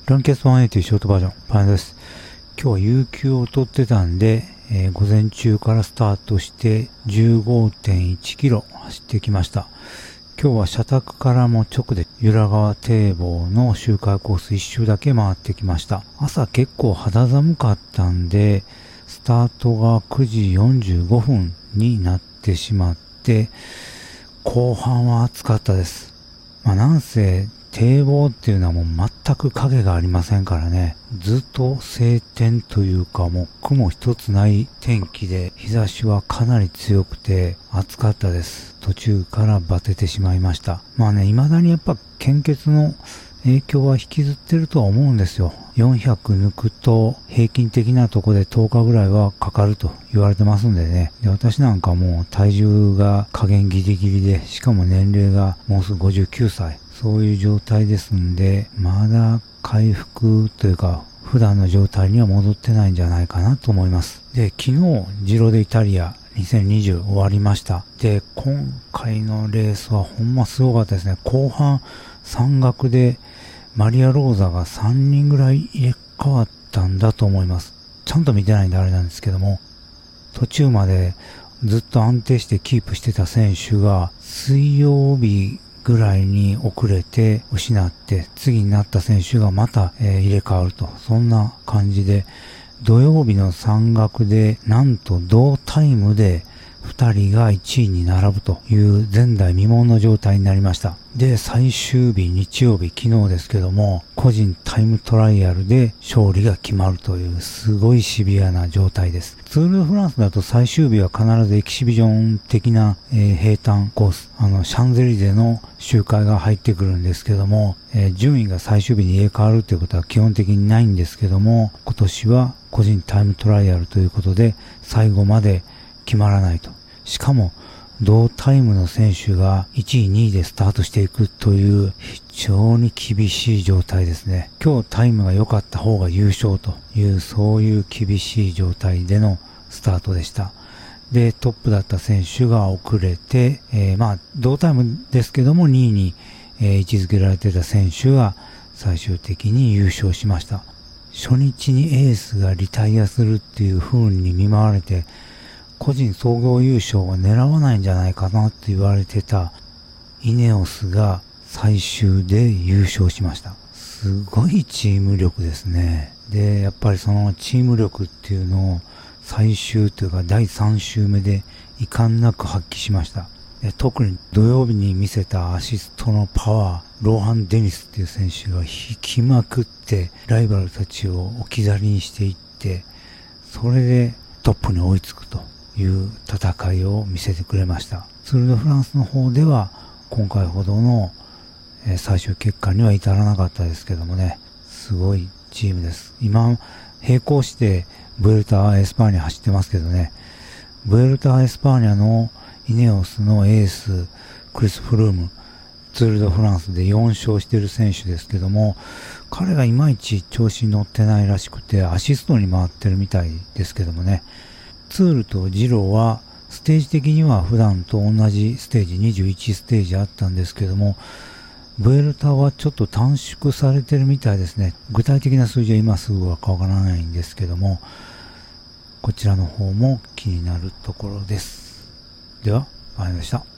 ランキャス180ショートバージョン、パンです。今日は有給を取ってたんで、午前中からスタートして 15.1 キロ走ってきました。今日は社宅からも直で由良川堤防の周回コース一周だけ回ってきました。朝結構肌寒かったんで、スタートが9時45分になってしまって、後半は暑かったです。なんせ堤防っていうのはもう全く影がありませんからね。ずっと晴天というかもう雲一つない天気で日差しはかなり強くて暑かったです。途中からバテてしまいました。未だにやっぱ献血の影響は引きずってるとは思うんですよ。400抜くと平均的なとこで10日ぐらいはかかると言われてますんでね。で、私なんかもう体重が加減ギリギリで、しかも年齢がもうすぐ59歳。そういう状態ですんで、まだ回復というか普段の状態には戻ってないんじゃないかなと思います。で、昨日ジロデイタリア2020終わりました。で、今回のレースはほんますごかったですね。後半山岳でマリアローザが3人ぐらい入れ替わったんだと思います。ちゃんと見てないんであれなんですけども、途中までずっと安定してキープしてた選手が水曜日ぐらいに遅れて失って次になった選手がまた、入れ替わると、そんな感じで土曜日の山岳でなんと同タイムで2人が1位に並ぶという前代未聞の状態になりました。で、最終日日曜日、昨日ですけども、個人タイムトライアルで勝利が決まるというすごいシビアな状態です。ツール・ド・フランスだと最終日は必ずエキシビジョン的な、平坦コース、シャンゼリゼの周回が入ってくるんですけども、順位が最終日に入れ替わるということは基本的にないんですけども、今年は個人タイムトライアルということで最後まで決まらないと。しかも同タイムの選手が1位2位でスタートしていくという非常に厳しい状態ですね。今日タイムが良かった方が優勝というそういう厳しい状態でのスタートでした。で、トップだった選手が遅れて、同タイムですけども2位に、位置づけられていた選手が最終的に優勝しました。初日にエースがリタイアするっていう風に見舞われて、個人総合優勝は狙わないんじゃないかなって言われてたイネオスが最終で優勝しました。すごいチーム力ですね。で、やっぱりそのチーム力っていうのを最終というか第3週目で遺憾なく発揮しました。で、特に土曜日に見せたアシストのパワー、ローハン・デニスっていう選手が引きまくってライバルたちを置き去りにしていって、それでトップに追いつくという戦いを見せてくれました。ツール・ド・フランスの方では今回ほどの最終結果には至らなかったですけどもね、すごいチームです。今並行してブエルタ・エスパーニャ走ってますけどね、ブエルタ・エスパーニャのイネオスのエースクリス・フルーム、ツール・ド・フランスで4勝している選手ですけども、彼がいまいち調子に乗ってないらしくてアシストに回ってるみたいですけどもね、ツールとジロはステージ的には普段と同じステージ21ステージあったんですけども、ブエルタはちょっと短縮されてるみたいですね。具体的な数字は今すぐはわからないんですけども、こちらの方も気になるところです。では、ありがとうございました。